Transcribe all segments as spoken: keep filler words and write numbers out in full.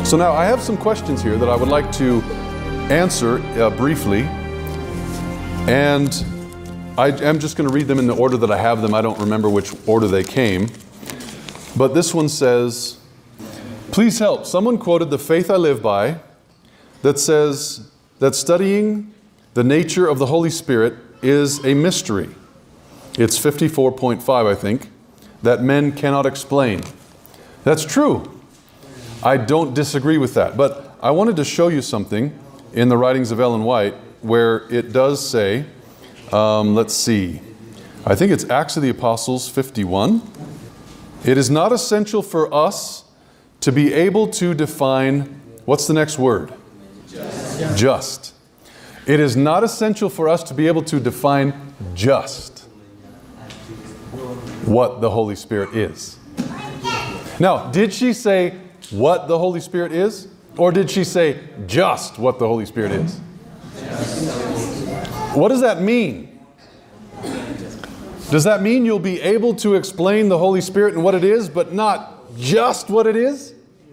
So now I have some questions here that I would like to answer uh, briefly. And I am just going to read them in the order that I have them. I don't remember which order they came. But this one says, please help. Someone quoted The Faith I Live By that says that studying the nature of the Holy Spirit is a mystery. It's fifty-four point five, I think, that men cannot explain. That's true. I don't disagree with that. But I wanted to show you something in the writings of Ellen White where it does say, um, let's see, I think it's Acts of the Apostles fifty-one. It is not essential for us to be able to define, what's the next word? Just. Just. It is not essential for us to be able to define just what the Holy Spirit is. Now, did she say what the Holy Spirit is? Or did she say just what the Holy Spirit is? What does that mean? Does that mean you'll be able to explain the Holy Spirit and what it is, but not just what it is?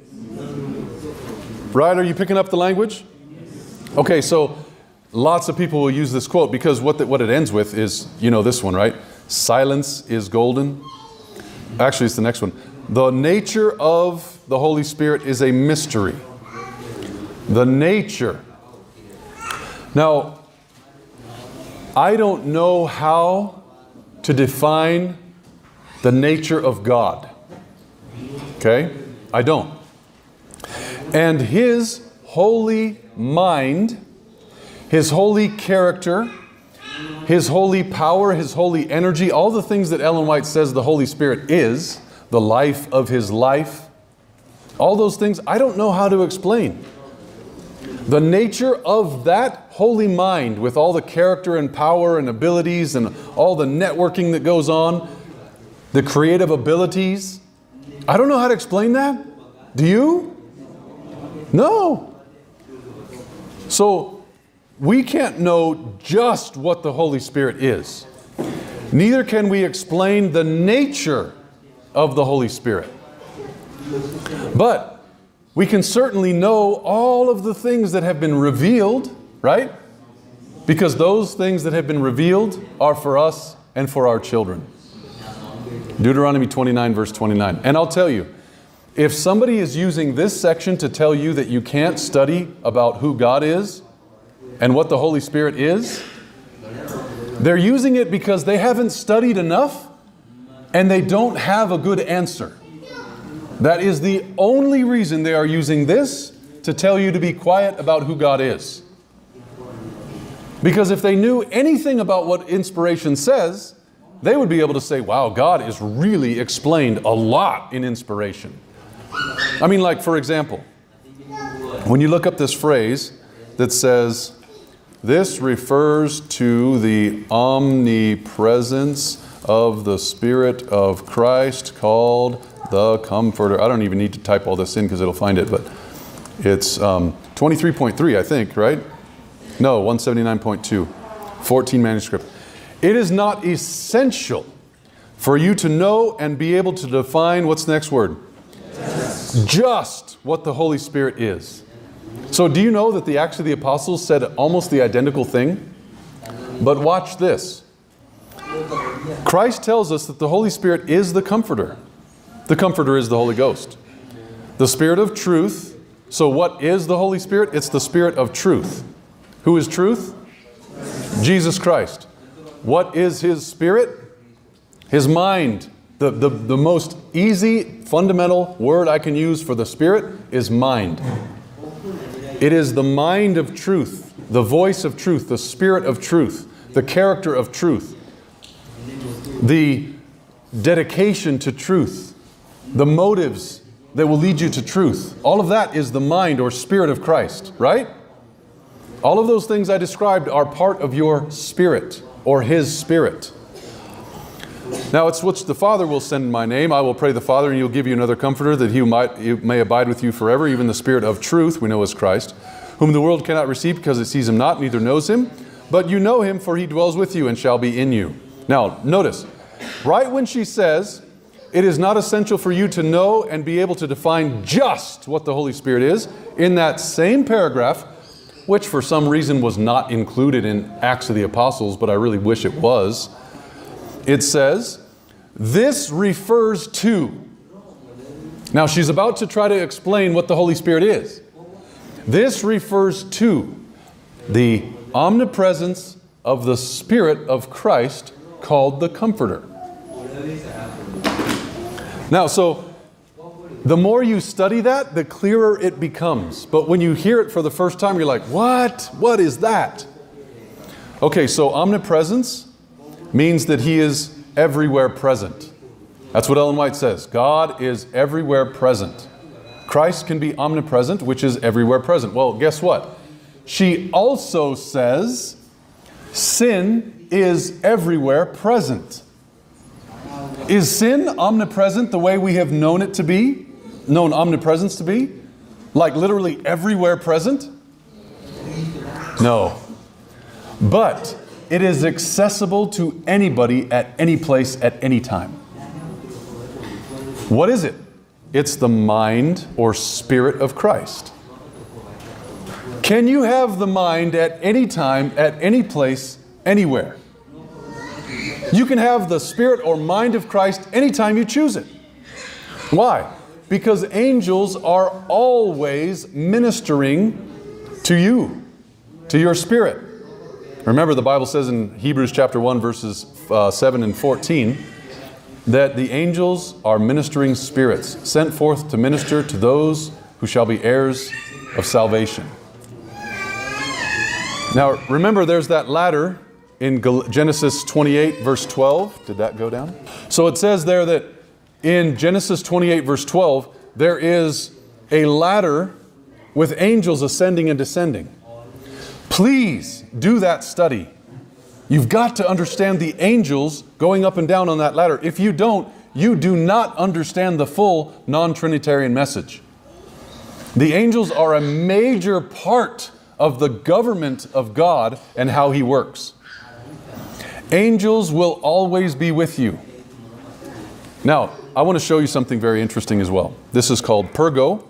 Right? Are you picking up the language? Okay, so lots of people will use this quote because what, the, what it ends with is, you know this one, right? Silence is golden. Actually, it's the next one. The nature of the Holy Spirit is a mystery. The nature. Now, I don't know how to define the nature of God. Okay? I don't. And His holy mind, His holy character, His holy power, His holy energy, all the things that Ellen White says the Holy Spirit is, the life of His life, all those things, I don't know how to explain. The nature of that holy mind with all the character and power and abilities and all the networking that goes on, the creative abilities, I don't know how to explain that. Do you? No. So we can't know just what the Holy Spirit is. Neither can we explain the nature of the Holy Spirit. But we can certainly know all of the things that have been revealed, right? Because those things that have been revealed are for us and for our children. Deuteronomy twenty-nine, verse twenty-nine. And I'll tell you, if somebody is using this section to tell you that you can't study about who God is and what the Holy Spirit is, they're using it because they haven't studied enough and they don't have a good answer. That is the only reason they are using this to tell you to be quiet about who God is. Because if they knew anything about what inspiration says, they would be able to say, wow, God is really explained a lot in inspiration. I mean, like, for example, when you look up this phrase that says, this refers to the omnipresence of the Spirit of Christ called the Comforter. I don't even need to type all this in because it'll find it, but it's um, twenty-three point three, I think, right? No, one seventy-nine point two, fourteen manuscript. It is not essential for you to know and be able to define, what's the next word? Yes. Just what the Holy Spirit is. So do you know that the Acts of the Apostles said almost the identical thing? But watch this. Christ tells us that the Holy Spirit is the Comforter. The Comforter is the Holy Ghost. The Spirit of truth. So what is the Holy Spirit? It's the Spirit of truth. Who is truth? Jesus Christ. What is His Spirit? His mind. The, the, the most easy, fundamental word I can use for the Spirit is mind. It is the mind of truth, the voice of truth, the Spirit of truth, the character of truth, the dedication to truth, the motives that will lead you to truth. All of that is the mind or Spirit of Christ, right? All of those things I described are part of your spirit or His Spirit. Now it's which the Father will send in my name. I will pray the Father and He'll give you another Comforter that He might, he may abide with you forever, even the Spirit of truth, we know as Christ, whom the world cannot receive because it sees Him not, neither knows Him. But you know Him, for He dwells with you and shall be in you. Now, notice, right when she says it is not essential for you to know and be able to define just what the Holy Spirit is. In that same paragraph, which for some reason was not included in Acts of the Apostles, but I really wish it was, it says, this refers to. Now she's about to try to explain what the Holy Spirit is. This refers to the omnipresence of the Spirit of Christ called the Comforter. Now, so the more you study that, the clearer it becomes. But when you hear it for the first time, you're like, what? What is that? Okay, so omnipresence means that He is everywhere present. That's what Ellen White says. God is everywhere present. Christ can be omnipresent, which is everywhere present. Well, guess what? She also says sin is everywhere present. Is sin omnipresent the way we have known it to be? Known omnipresence to be? Like literally everywhere present? No. But it is accessible to anybody at any place at any time. What is it? It's the mind or Spirit of Christ. Can you have the mind at any time, at any place, anywhere? You can have the Spirit or mind of Christ anytime you choose it. Why? Because angels are always ministering to you, to your spirit. Remember, the Bible says in Hebrews chapter one, verses uh, seven and fourteen, that the angels are ministering spirits, sent forth to minister to those who shall be heirs of salvation. Now, remember, there's that ladder in Genesis twenty-eight, verse twelve. Did that go down? So it says there that in Genesis twenty-eight, verse twelve, there is a ladder with angels ascending and descending. Please do that study. You've got to understand the angels going up and down on that ladder. If you don't, you do not understand the full non-Trinitarian message. The angels are a major part of the government of God and how He works. Angels will always be with you. Now, I want to show you something very interesting as well. This is called Pergo.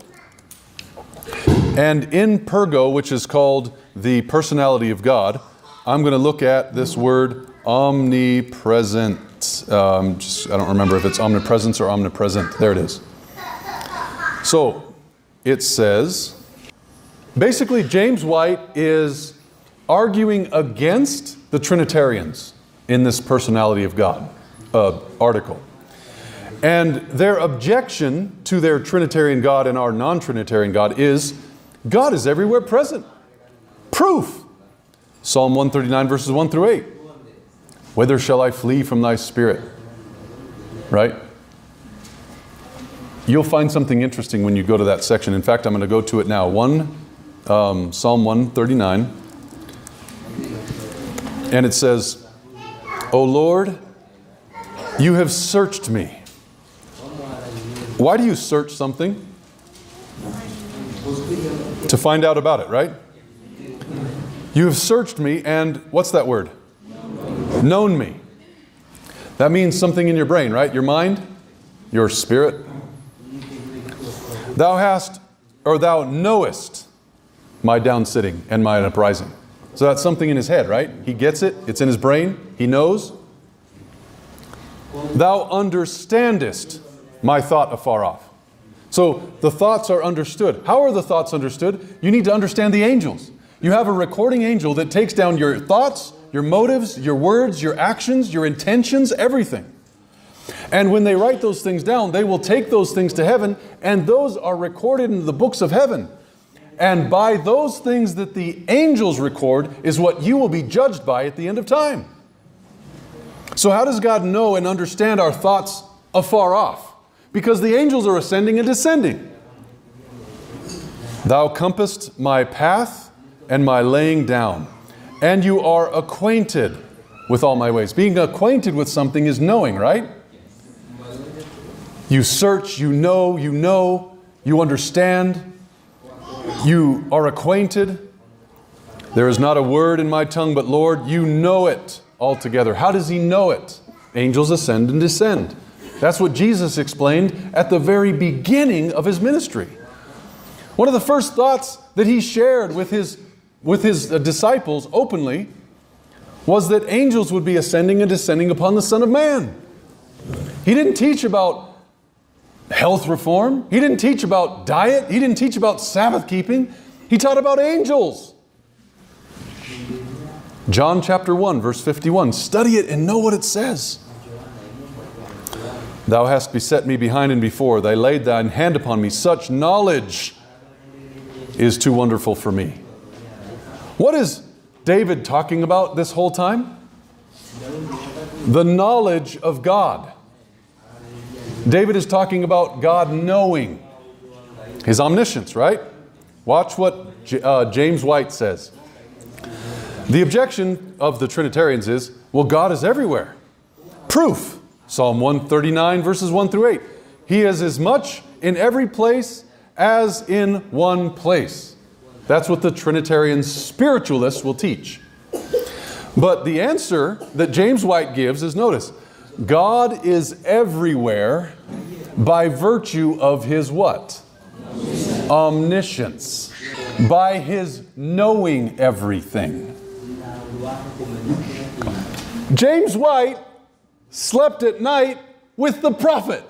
And in Pergo, which is called the personality of God, I'm going to look at this word omnipresent. Um, just, I don't remember if it's omnipresence or omnipresent. There it is. So, it says, basically James White is arguing against the Trinitarians in this personality of God uh, article. And their objection to their Trinitarian God and our non-Trinitarian God is, God is everywhere present. Proof. Psalm one thirty-nine, verses one through eight. Whither shall I flee from thy spirit? Right? You'll find something interesting when you go to that section. In fact, I'm going to go to it now. One, um, Psalm one thirty-nine. And it says, O Lord, you have searched me. Why do you search something? To find out about it, right? You have searched me and, what's that word? Known me. That means something in your brain, right? Your mind, your spirit. Thou hast, or thou knowest my down sitting and my uprising. So that's something in his head, right? He gets it. It's in his brain. He knows. Thou understandest my thought afar off. So the thoughts are understood. How are the thoughts understood? You need to understand the angels. You have a recording angel that takes down your thoughts, your motives, your words, your actions, your intentions, everything. And when they write those things down, they will take those things to heaven, and those are recorded in the books of heaven. And by those things that the angels record is what you will be judged by at the end of time. So how does God know and understand our thoughts afar off? Because the angels are ascending and descending. Thou compassest my path and my laying down, and you are acquainted with all my ways. Being acquainted with something is knowing, right? You search, you know, you know, you understand, you are acquainted. There is not a word in my tongue, but Lord, you know it altogether. How does He know it? Angels ascend and descend. That's what Jesus explained at the very beginning of his ministry. One of the first thoughts that he shared with his, with his uh, disciples openly was that angels would be ascending and descending upon the Son of Man. He didn't teach about health reform. He didn't teach about diet. He didn't teach about Sabbath keeping. He taught about angels. John chapter one, verse fifty-one. Study it and know what it says. Thou hast beset me behind and before. Thy laid thine hand upon me. Such knowledge is too wonderful for me. What is David talking about this whole time? The knowledge of God. David is talking about God knowing. His omniscience, right? Watch what J uh, James White says. The objection of the Trinitarians is, well, God is everywhere. Proof. Psalm one thirty-nine, verses one through eight. He is as much in every place as in one place. That's what the Trinitarian spiritualists will teach. But the answer that James White gives is, notice, God is everywhere by virtue of His what? Omniscience. By His knowing everything. James White slept at night with the prophet.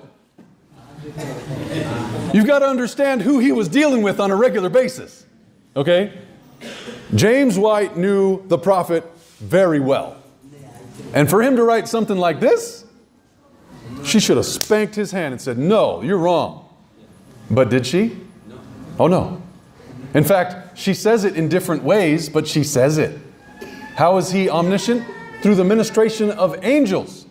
You've got to understand who he was dealing with on a regular basis. Okay? James White knew the prophet very well. And for him to write something like this, she should have spanked his hand and said, no, you're wrong. But did she? Oh no. In fact, she says it in different ways, but she says it. How is he omniscient? Through the ministration of angels.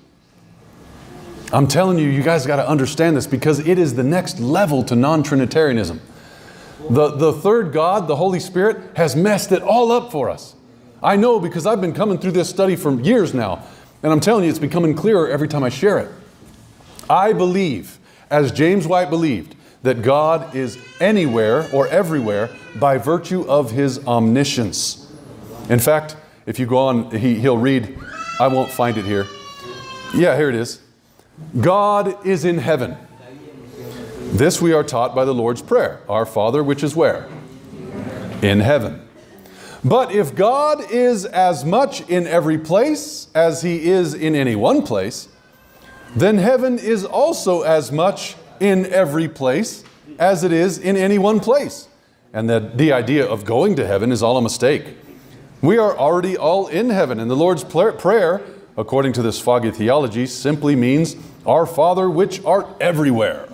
I'm telling you, you guys got to understand this because it is the next level to non-Trinitarianism. The, the third God, the Holy Spirit, has messed it all up for us. I know because I've been coming through this study for years now, and I'm telling you, it's becoming clearer every time I share it. I believe, as James White believed, that God is anywhere or everywhere by virtue of His omniscience. In fact, if you go on, he, he'll read, I won't find it here. Yeah, here it is. God is in heaven. This we are taught by the Lord's Prayer. Our Father, which is where? In heaven. But if God is as much in every place as He is in any one place, then heaven is also as much in every place as it is in any one place. And that the idea of going to heaven is all a mistake. We are already all in heaven, and the Lord's Prayer, according to this foggy theology, simply means, Our Father which art everywhere.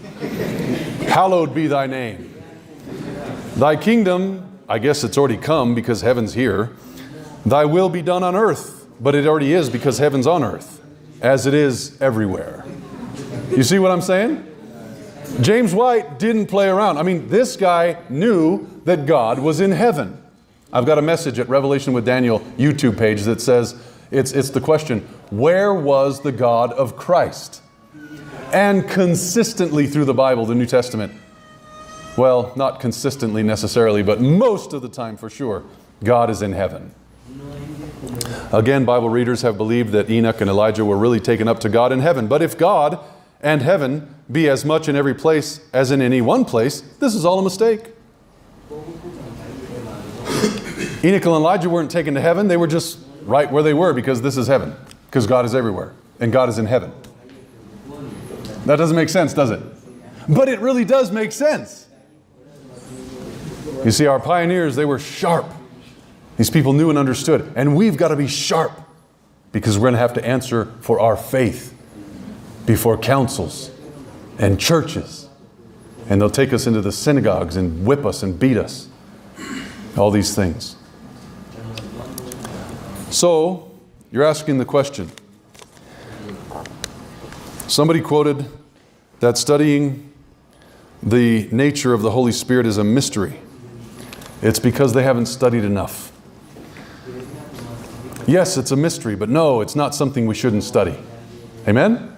Hallowed be thy name. Thy kingdom, I guess it's already come because heaven's here. Thy will be done on earth, but it already is because heaven's on earth, as it is everywhere. You see what I'm saying? James White didn't play around. I mean, this guy knew that God was in heaven. I've got a message at Revelation with Daniel YouTube page that says, it's, it's the question, where was the God of Christ? And consistently through the Bible, the New Testament, well, not consistently necessarily, but most of the time for sure, God is in heaven. Again, Bible readers have believed that Enoch and Elijah were really taken up to God in heaven. But if God and heaven be as much in every place as in any one place, this is all a mistake. Enoch and Elijah weren't taken to heaven. They were just right where they were because this is heaven. Because God is everywhere. And God is in heaven. That doesn't make sense, does it? But it really does make sense. You see, our pioneers, they were sharp. These people knew and understood. And we've got to be sharp because we're going to have to answer for our faith before councils and churches. And they'll take us into the synagogues and whip us and beat us. All these things. So, you're asking the question. Somebody quoted that studying the nature of the Holy Spirit is a mystery. It's because they haven't studied enough. Yes, it's a mystery, but no, it's not something we shouldn't study. Amen?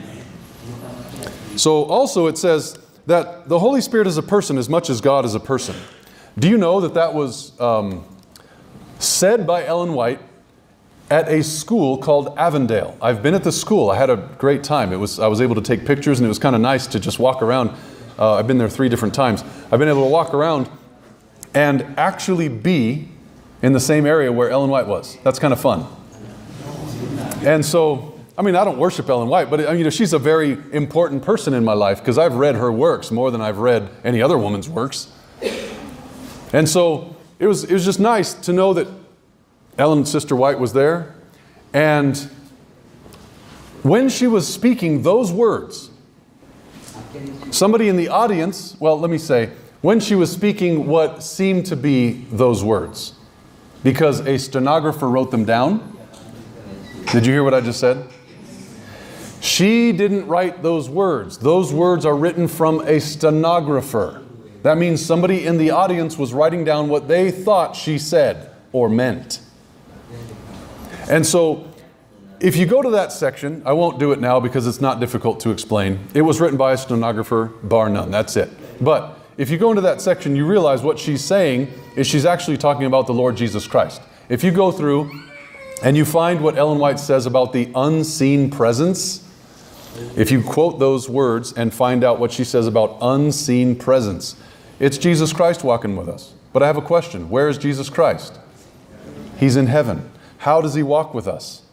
So also it says that the Holy Spirit is a person as much as God is a person. Do you know that that was um, said by Ellen White at a school called Avondale. I've been at the school. I had a great time. It was, I was able to take pictures, and it was kind of nice to just walk around. Uh, I've been there three different times. I've been able to walk around and actually be in the same area where Ellen White was. That's kind of fun. And so, I mean, I don't worship Ellen White, but I mean, she's a very important person in my life because I've read her works more than I've read any other woman's works. And so it was, it was just nice to know that Ellen Sister White was there. And when she was speaking those words, somebody in the audience, well, let me say, when she was speaking what seemed to be those words, because a stenographer wrote them down. Did you hear what I just said? She didn't write those words. Those words are written from a stenographer. That means somebody in the audience was writing down what they thought she said or meant. And so, if you go to that section, I won't do it now because it's not difficult to explain. It was written by a stenographer, bar none. That's it. But if you go into that section, you realize what she's saying is she's actually talking about the Lord Jesus Christ. If you go through and you find what Ellen White says about the unseen presence, if you quote those words and find out what she says about unseen presence, it's Jesus Christ walking with us. But I have a question. Where is Jesus Christ? He's in heaven. How does He walk with us?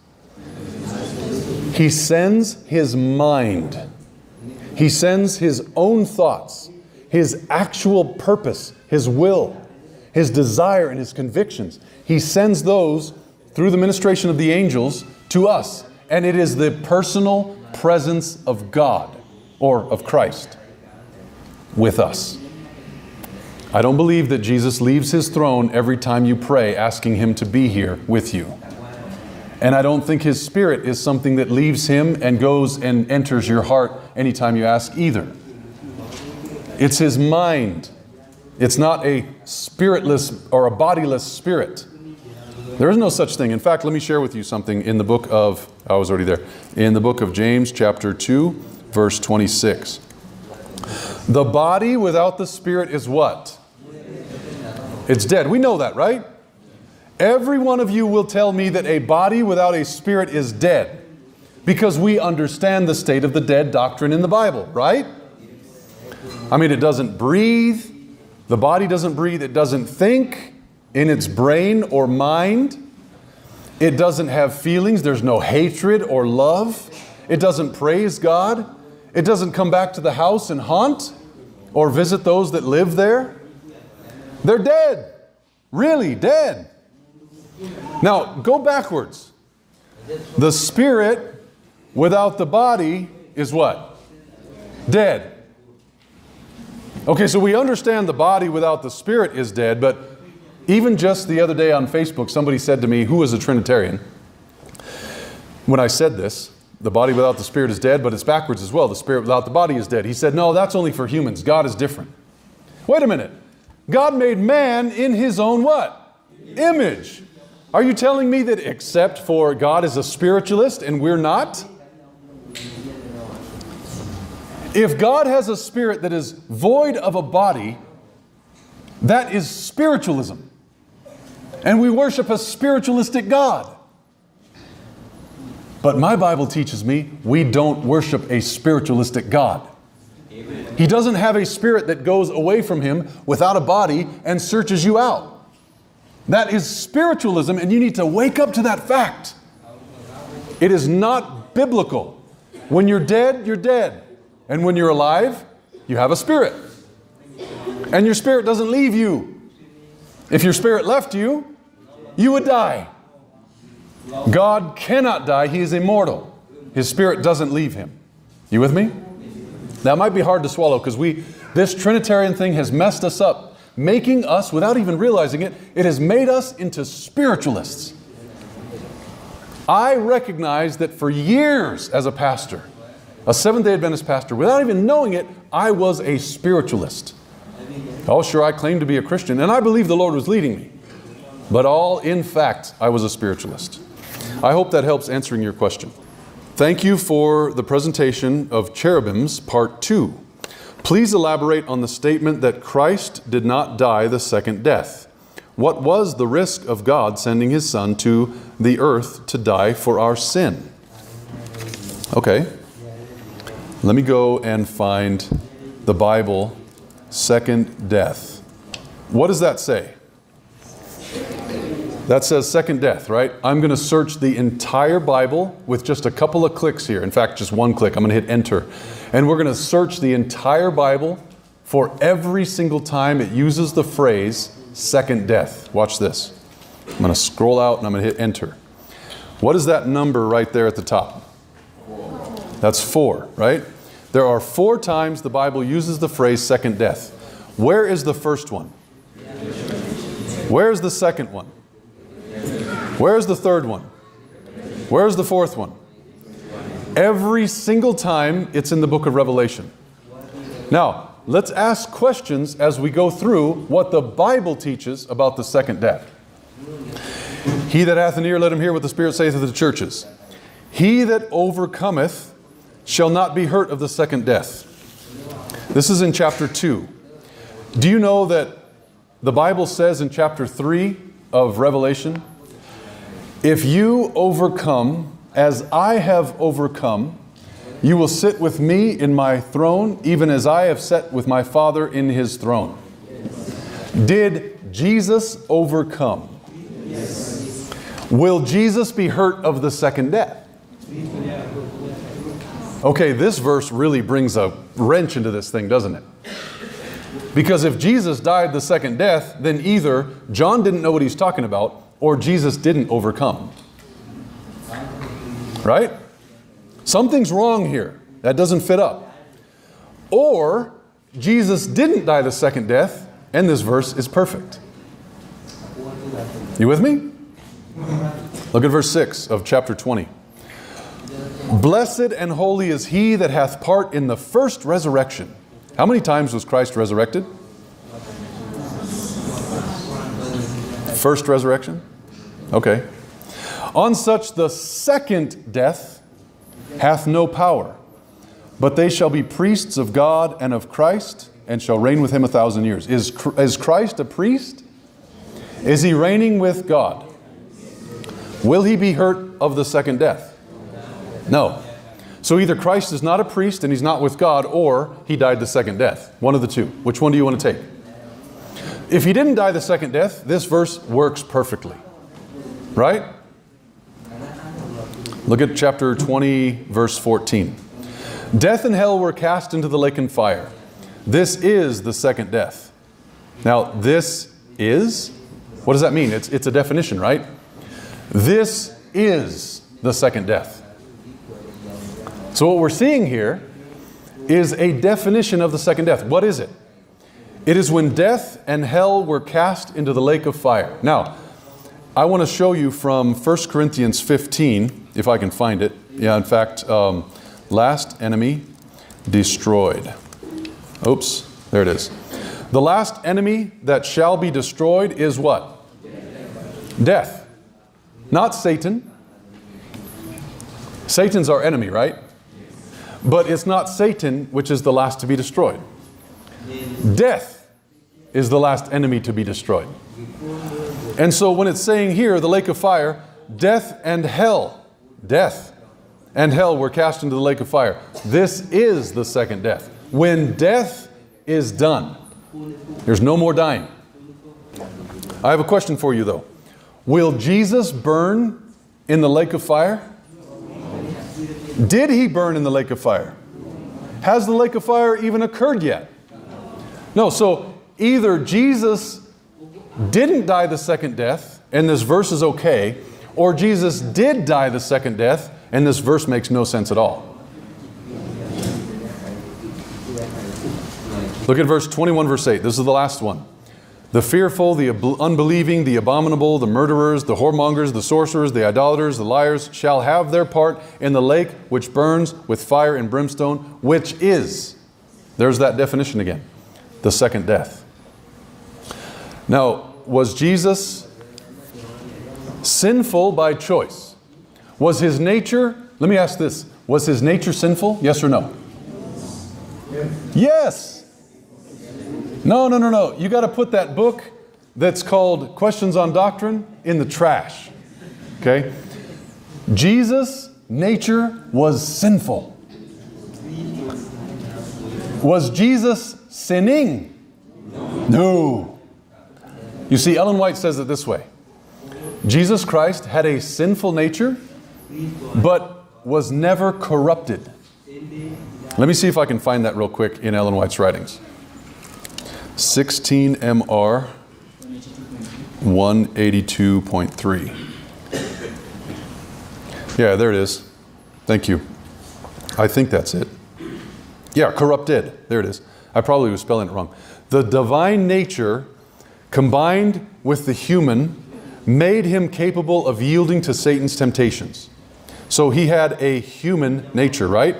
He sends His mind. He sends His own thoughts, His actual purpose, His will, His desire, and His convictions. He sends those through the ministration of the angels to us. And it is the personal presence of God, or of Christ, with us. I don't believe that Jesus leaves His throne every time you pray, asking Him to be here with you. And I don't think His Spirit is something that leaves Him and goes and enters your heart anytime you ask either. It's His mind. It's not a spiritless or a bodiless spirit. There is no such thing. In fact, let me share with you something in the book of, I was already there, in the book of James chapter two, verse twenty-six. The body without the Spirit is what? It's dead. We know that, right? Every one of you will tell me that a body without a spirit is dead, because we understand the state of the dead doctrine in the Bible, right? I mean, it doesn't breathe. The body doesn't breathe. It doesn't think in its brain or mind. It doesn't have feelings. There's no hatred or love. It doesn't praise God. It doesn't come back to the house and haunt or visit those that live there. They're dead. Really dead. Now, go backwards. The spirit without the body is what? Dead. Okay, so we understand the body without the spirit is dead, but even just the other day on Facebook, somebody said to me, who is a Trinitarian, when I said this, the body without the spirit is dead, but it's backwards as well. The spirit without the body is dead. He said, no, that's only for humans. God is different. Wait a minute. God made man in His own what? Image. Are you telling me that except for God is a spiritualist and we're not? If God has a spirit that is void of a body, that is spiritualism. And we worship a spiritualistic God. But my Bible teaches me we don't worship a spiritualistic God. Amen. He doesn't have a spirit that goes away from Him without a body and searches you out. That is spiritualism, and you need to wake up to that fact. It is not biblical. When you're dead, you're dead. And when you're alive, you have a spirit. And your spirit doesn't leave you. If your spirit left you, you would die. God cannot die. He is immortal. His spirit doesn't leave Him. You with me? That might be hard to swallow because we, this Trinitarian thing has messed us up, making us, without even realizing it, it has made us into spiritualists. I recognize that for years as a pastor, a Seventh-day Adventist pastor, without even knowing it, I was a spiritualist. Oh, sure, I claimed to be a Christian, and I believe the Lord was leading me. But all in fact, I was a spiritualist. I hope that helps answering your question. Thank you for the presentation of Cherubims, Part two. Please elaborate on the statement that Christ did not die the second death. what was the risk of God sending His Son to the earth to die for our sin? Okay. Let me go and find the Bible, second death. What does that say? That says second death, right? I'm going to search the entire Bible with just a couple of clicks here. In fact, just one click. I'm going to hit enter. And we're going to search the entire Bible for every single time it uses the phrase second death. Watch this. I'm going to scroll out and I'm going to hit enter. What is that number right there at the top? That's four, right? There are four times the Bible uses the phrase second death. Where is the first one? Where is the second one? Where's the third one? Where's the fourth one? Every single time it's in the book of Revelation. Now, let's ask questions as we go through what the Bible teaches about the second death. He that hath an ear, let him hear what the Spirit saith to the churches. He that overcometh shall not be hurt of the second death. This is in chapter two. Do you know that the Bible says in chapter three of Revelation, if you overcome as I have overcome, you will sit with me in my throne, even as I have sat with my Father in His throne. Did Jesus overcome? Yes. Will Jesus be hurt of the second death? Okay, this verse really brings a wrench into this thing, doesn't it? Because if Jesus died the second death, then either John didn't know what he's talking about, or Jesus didn't overcome. Right? Something's wrong here. That doesn't fit up. Or Jesus didn't die the second death, and this verse is perfect. You with me? Look at verse six of chapter twenty. Blessed and holy is he that hath part in the first resurrection. How many times was Christ resurrected? First resurrection? Okay. On such the second death hath no power, but they shall be priests of God and of Christ, and shall reign with Him a thousand years. Is, is Christ a priest? Is He reigning with God? Will He be hurt of the second death? No. So either Christ is not a priest and He's not with God, or He died the second death. One of the two. Which one do you want to take? If He didn't die the second death, this verse works perfectly. Right? Look at chapter twenty, verse fourteen. Death and hell were cast into the lake and fire. This is the second death. Now, this is, what does that mean? It's, it's a definition, right? This is the second death. So what we're seeing here is a definition of the second death. What is it? It is when death and hell were cast into the lake of fire. Now, I want to show you from First Corinthians fifteen, if I can find it. Yeah, in fact, um, last enemy destroyed. Oops, there it is. The last enemy that shall be destroyed is what? Death. Death. Not Satan. Satan's our enemy, right? But it's not Satan which is the last to be destroyed. Death is the last enemy to be destroyed. And so when it's saying here, the lake of fire, death and hell, death and hell were cast into the lake of fire. This is the second death. When death is done, there's no more dying. I have a question for you though. Will Jesus burn in the lake of fire? Did He burn in the lake of fire? Has the lake of fire even occurred yet? No, so either Jesus didn't die the second death, and this verse is okay, or Jesus did die the second death, and this verse makes no sense at all. Look at verse twenty-one, verse eight. This is the last one. The fearful, the unbelieving, the abominable, the murderers, the whoremongers, the sorcerers, the idolaters, the liars shall have their part in the lake which burns with fire and brimstone, which is, there's that definition again, the second death. Now, was Jesus sinful by choice? Was His nature, let me ask this, was His nature sinful? Yes or no? Yes. No, no, no, no. You got to put that book that's called Questions on Doctrine in the trash. Okay? Jesus' nature was sinful. Was Jesus sinning? No. You see, Ellen White says it this way. Jesus Christ had a sinful nature, but was never corrupted. Let me see if I can find that real quick in Ellen White's writings. sixteen M R one eighty-two point three. Yeah, there it is. Thank you. I think that's it. Yeah, corrupted. There it is. I probably was spelling it wrong. The divine nature combined with the human made him capable of yielding to Satan's temptations. So he had a human nature, right?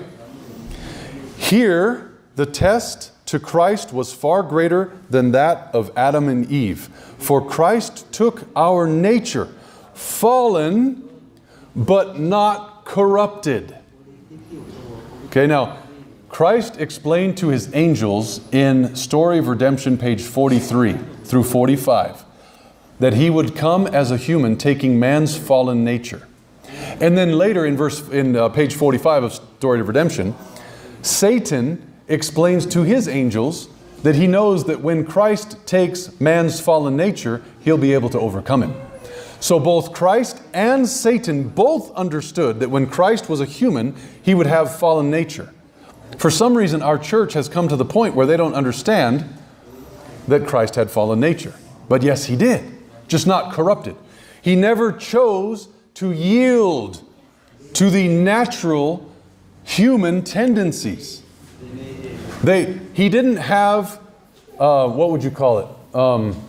Here, the test to Christ was far greater than that of Adam and Eve. For Christ took our nature, fallen, but not corrupted. Okay, now, Christ explained to his angels in Story of Redemption, page forty-three through forty-five, that he would come as a human taking man's fallen nature. And then later in verse in uh, page forty-five of Story of Redemption, Satan explains to his angels that he knows that when Christ takes man's fallen nature, he'll be able to overcome him. So both Christ and Satan both understood that when Christ was a human, he would have fallen nature. For some reason, our church has come to the point where they don't understand that Christ had fallen nature. But yes, he did, just not corrupted. He never chose to yield to the natural human tendencies. They, he didn't have, uh, what would you call it? Um,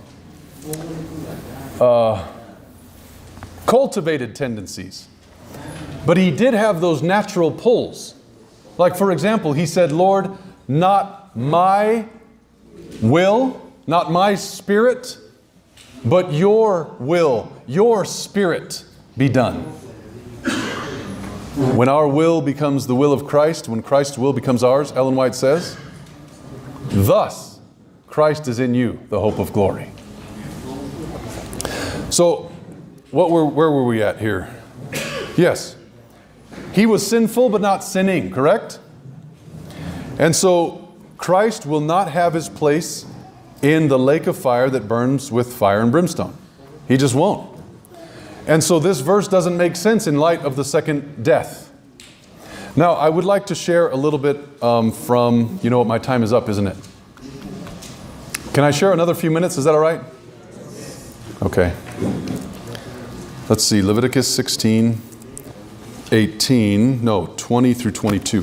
uh, cultivated tendencies. But he did have those natural pulls. Like, for example, he said, Lord, not my will, not my spirit, but your will, your spirit be done. When our will becomes the will of Christ, when Christ's will becomes ours, Ellen White says, thus Christ is in you, the hope of glory. So, what were, where were we at here? Yes. He was sinful but not sinning, correct? And so, Christ will not have his place in the lake of fire that burns with fire and brimstone. He just won't. And so this verse doesn't make sense in light of the second death. Now, I would like to share a little bit um, from, you know what, my time is up, isn't it? Can I share another few minutes? Is that all right? Okay. Let's see, Leviticus sixteen, eighteen, no, twenty through twenty-two.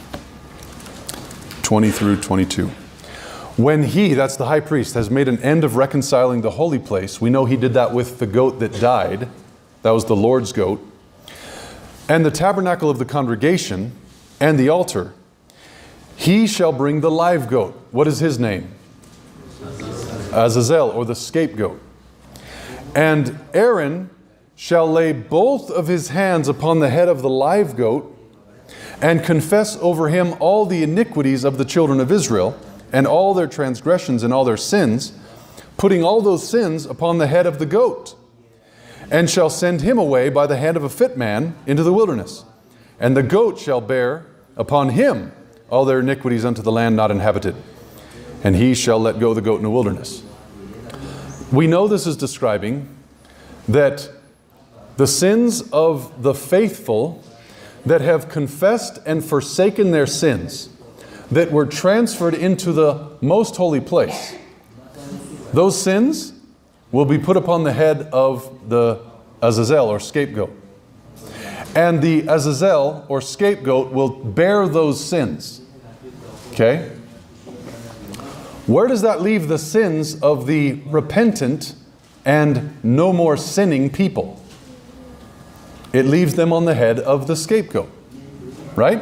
twenty through twenty-two. When he, that's the high priest, has made an end of reconciling the holy place, we know he did that with the goat that died. That was the Lord's goat. And the tabernacle of the congregation and the altar, he shall bring the live goat. What is his name? Azazel, or the scapegoat. And Aaron shall lay both of his hands upon the head of the live goat and confess over him all the iniquities of the children of Israel and all their transgressions and all their sins, putting all those sins upon the head of the goat, and shall send him away by the hand of a fit man into the wilderness. And the goat shall bear upon him all their iniquities unto the land not inhabited. And he shall let go the goat in the wilderness. We know this is describing that the sins of the faithful that have confessed and forsaken their sins, that were transferred into the most holy place, those sins will be put upon the head of the Azazel or scapegoat. And the Azazel or scapegoat will bear those sins. Okay? Where does that leave the sins of the repentant and no more sinning people? It leaves them on the head of the scapegoat. Right?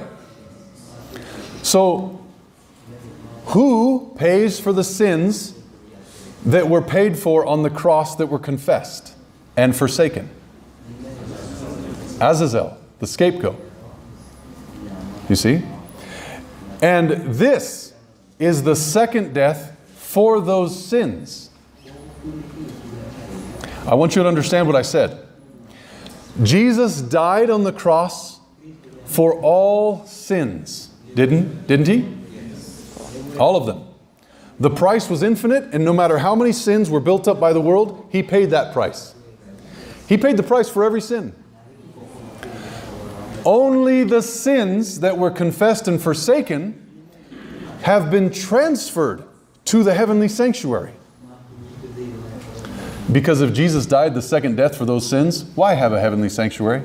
So, who pays for the sins that were paid for on the cross that were confessed and forsaken? Azazel, the scapegoat. You see? And this is the second death for those sins. I want you to understand what I said. Jesus died on the cross for all sins. Didn't, didn't he? All of them. The price was infinite, and no matter how many sins were built up by the world, he paid that price. He paid the price for every sin. Only the sins that were confessed and forsaken have been transferred to the heavenly sanctuary. Because if Jesus died the second death for those sins, why have a heavenly sanctuary?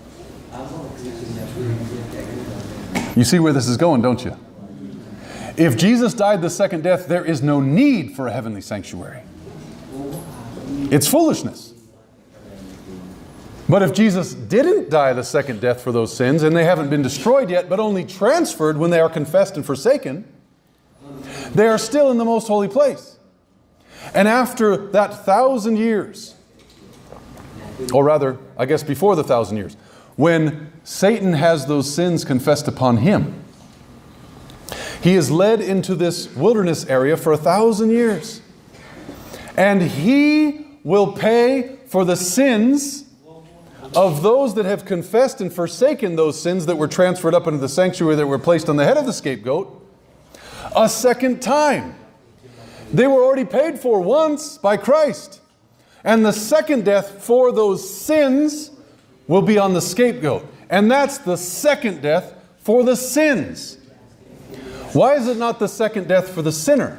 You see where this is going, don't you? If Jesus died the second death, there is no need for a heavenly sanctuary. It's foolishness. But if Jesus didn't die the second death for those sins, and they haven't been destroyed yet, but only transferred when they are confessed and forsaken, they are still in the most holy place. And after that thousand years, or rather, I guess before the thousand years, when Satan has those sins confessed upon him, he is led into this wilderness area for a thousand years. And he will pay for the sins of those that have confessed and forsaken those sins that were transferred up into the sanctuary that were placed on the head of the scapegoat a second time. They were already paid for once by Christ. And the second death for those sins will be on the scapegoat. And that's the second death for the sins. Why is it not the second death for the sinner?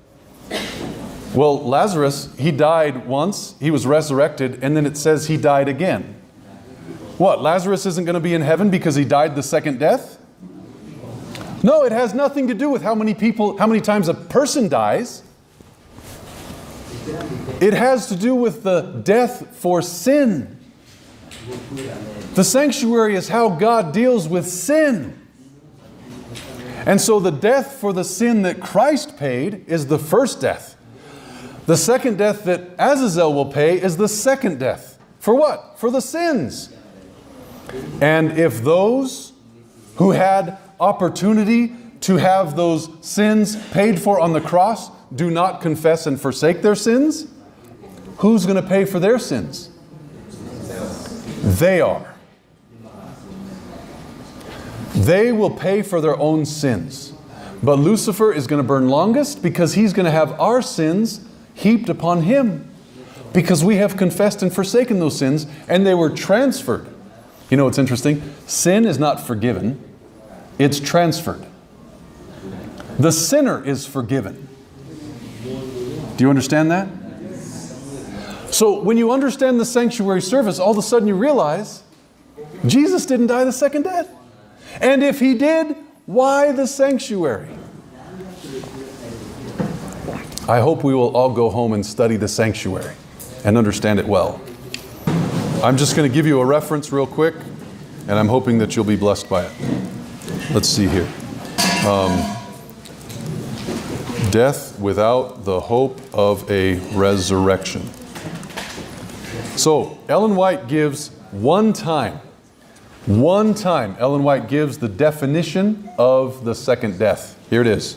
Well, Lazarus, he died once, he was resurrected, and then it says he died again. What, Lazarus isn't going to be in heaven because he died the second death? No, it has nothing to do with how many people, how many times a person dies. It has to do with the death for sin. The sanctuary is how God deals with sin. And so the death for the sin that Christ paid is the first death. The second death that Azazel will pay is the second death. For what? For the sins. And if those who had opportunity to have those sins paid for on the cross do not confess and forsake their sins, who's going to pay for their sins? They are. They will pay for their own sins. But Lucifer is going to burn longest because he's going to have our sins heaped upon him. Because we have confessed and forsaken those sins and they were transferred. You know what's interesting? Sin is not forgiven. It's transferred. The sinner is forgiven. Do you understand that? So when you understand the sanctuary service, all of a sudden you realize Jesus didn't die the second death. And if he did, why the sanctuary? I hope we will all go home and study the sanctuary and understand it well. I'm just going to give you a reference real quick, and I'm hoping that you'll be blessed by it. Let's see here. Um, death without the hope of a resurrection. So, Ellen White gives one time One time, Ellen White gives the definition of the second death. Here it is.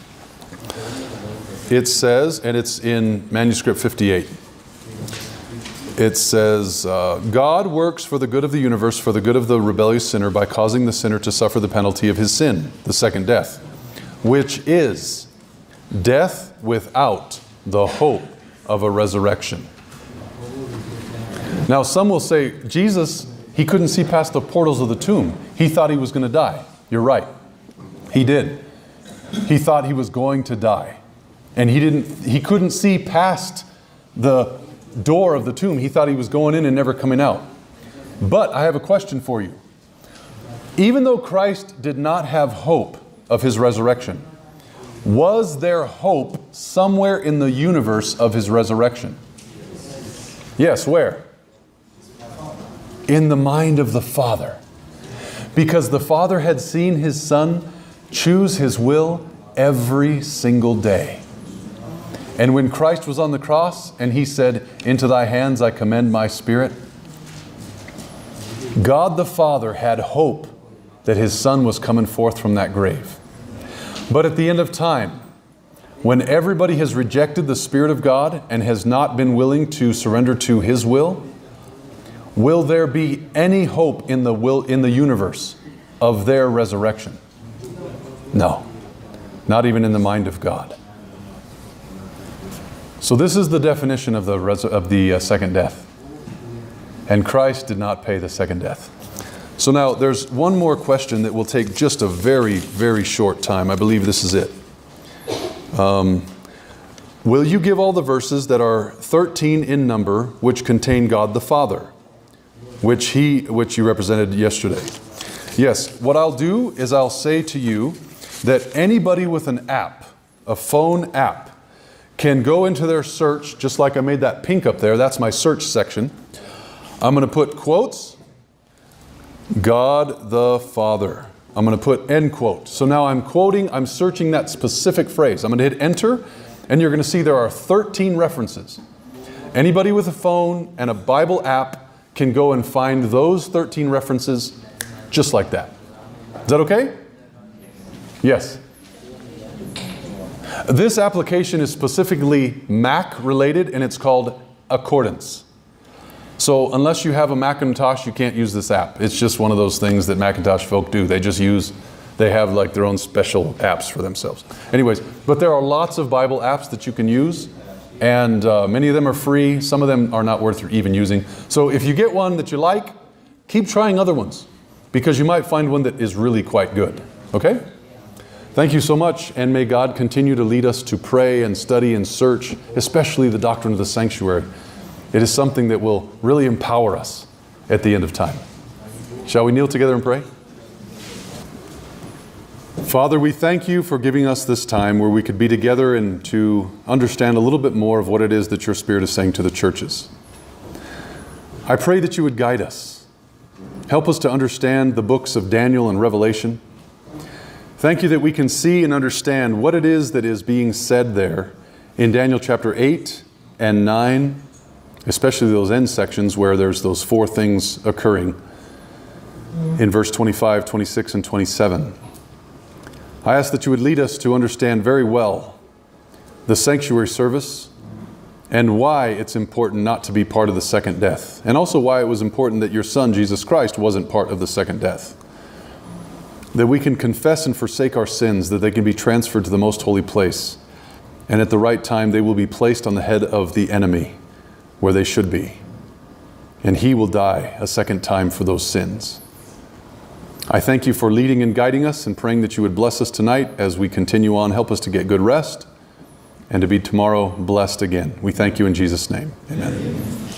It says, and it's in manuscript fifty-eight. It says, uh, God works for the good of the universe, for the good of the rebellious sinner, by causing the sinner to suffer the penalty of his sin, the second death, which is death without the hope of a resurrection. Now, some will say, Jesus, he couldn't see past the portals of the tomb. He thought he was going to die. You're right. He did. He thought he was going to die. And he didn't, he couldn't see past the door of the tomb. He thought he was going in and never coming out. But I have a question for you. Even though Christ did not have hope of his resurrection, was there hope somewhere in the universe of his resurrection? Yes, where? In the mind of the Father. Because the Father had seen his Son choose his will every single day. And when Christ was on the cross and he said, "Into thy hands I commend my spirit," God the Father had hope that his Son was coming forth from that grave. But at the end of time, when everybody has rejected the Spirit of God and has not been willing to surrender to His will, will there be any hope in the will in the universe of their resurrection? No, not even in the mind of God. So this is the definition of the res of the uh, second death. And Christ did not pay the second death. So now there's one more question that will take just a very, very short time. I believe this is it. Um, will you give all the verses that are thirteen in number, which contain God the Father, which he, which you represented yesterday? Yes. What I'll do is I'll say to you that anybody with an app, a phone app, can go into their search, just like I made that pink up there. That's my search section. I'm going to put quotes, God the Father. I'm going to put end quote. So now I'm quoting, I'm searching that specific phrase. I'm going to hit enter, and you're going to see there are thirteen references. Anybody with a phone and a Bible app can go and find those thirteen references just like that. Is that okay? Yes. This application is specifically Mac related, and it's called Accordance. So unless you have a Macintosh, you can't use this app. It's just one of those things that Macintosh folk do. They just use, they have like their own special apps for themselves. Anyways, but there are lots of Bible apps that you can use, and uh, many of them are free. Some of them are not worth even using. So if you get one that you like, keep trying other ones, because you might find one that is really quite good. Okay? Thank you so much, and may God continue to lead us to pray and study and search, especially the doctrine of the sanctuary. It is something that will really empower us at the end of time. Shall we kneel together and pray? Father, we thank you for giving us this time where we could be together and to understand a little bit more of what it is that your Spirit is saying to the churches. I pray that you would guide us. Help us to understand the books of Daniel and Revelation. Thank you that we can see and understand what it is that is being said there in Daniel chapter eight and nine, especially those end sections where there's those four things occurring in verse twenty-five, twenty-six, and twenty-seven. I ask that you would lead us to understand very well the sanctuary service and why it's important not to be part of the second death, and also why it was important that your Son, Jesus Christ, wasn't part of the second death. That we can confess and forsake our sins, that they can be transferred to the most holy place, and at the right time they will be placed on the head of the enemy, where they should be. And he will die a second time for those sins. I thank you for leading and guiding us, and praying that you would bless us tonight as we continue on. Help us to get good rest and to be tomorrow blessed again. We thank you in Jesus' name. Amen.